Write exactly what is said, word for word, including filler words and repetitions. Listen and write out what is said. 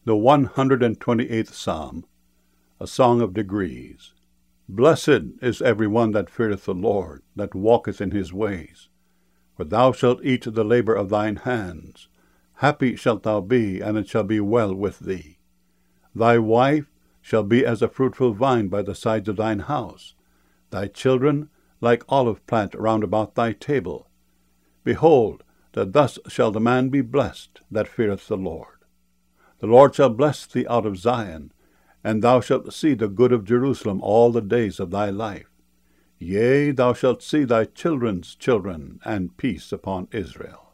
The one hundred and twenty-eighth Psalm, a song of degrees. Blessed is every one that feareth the Lord, that walketh in his ways. For thou shalt eat the labour of thine hands. Happy shalt thou be, and it shall be well with thee. Thy wife shall be as a fruitful vine by the sides of thine house, thy children like olive plant round about thy table. Behold, that thus shall the man be blessed that feareth the Lord. The Lord shall bless thee out of Zion, and thou shalt see the good of Jerusalem all the days of thy life. Yea, thou shalt see thy children's children, and peace upon Israel.